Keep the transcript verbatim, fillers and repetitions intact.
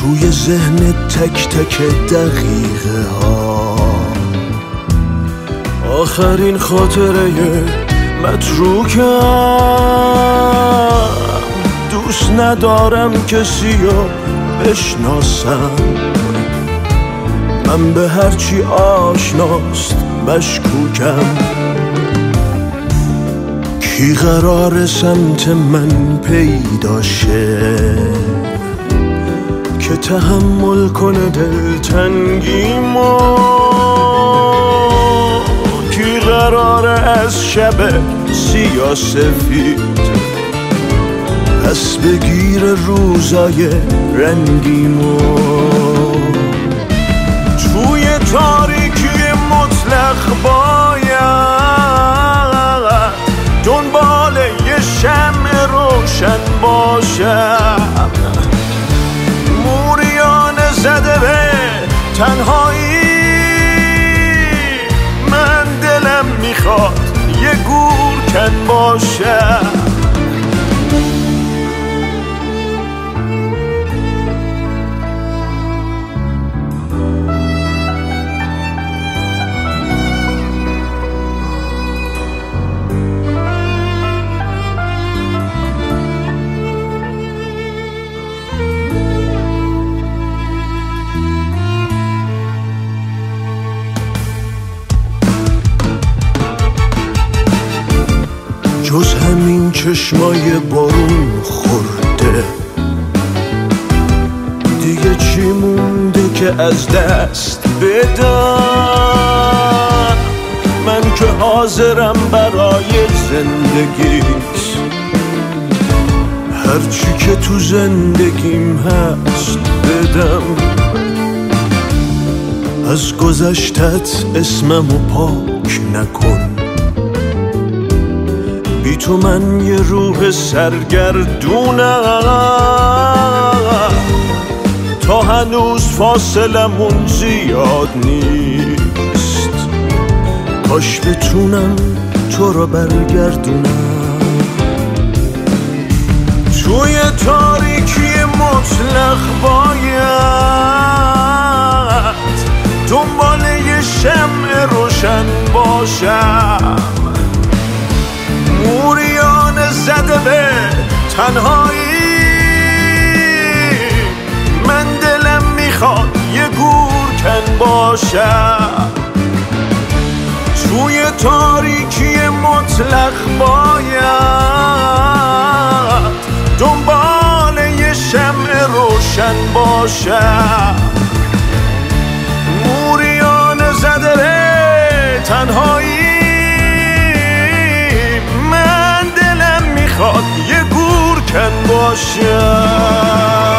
توی ذهن تک تک دقیقه ها آخرین خاطره متروکم. دوست ندارم کسی رو بشناسم، من به هرچی آشناست مشکوکم. کی قرار سمت من پیدا شه که تحمل کنه دلتنگیمو؟ کی قراره از شب سیاه سفید پس بگیر روزای رنگیمو؟ توی تاریکی مطلق باید دنبال یه شمع روشن باشم. موریانه زده به تنهایی، من دلم میخواد یه گورکن باشم. جز همین چشمای بارون خورده دیگه چی مونده که از دست بدم؟ من که حاضرم برای زندگیت هرچی که تو زندگیم هست بدم. از گذشتت اسممو پاک نکن، بی تو من یه روح سرگردونم. تا هنوز فاصلمون زیاد نیست، کاش بتونم تو رو برگردونم. توی تاریکی مطلق باید دنبال یه شمع روشن باشم. موریانه زده به تنهایی، من دلم میخواد یه گورکن باشم. توی تاریکی مطلق باید دنبال یه شمع روشن باشم. موریانه زده به تنهایی، یه گورکن باشم.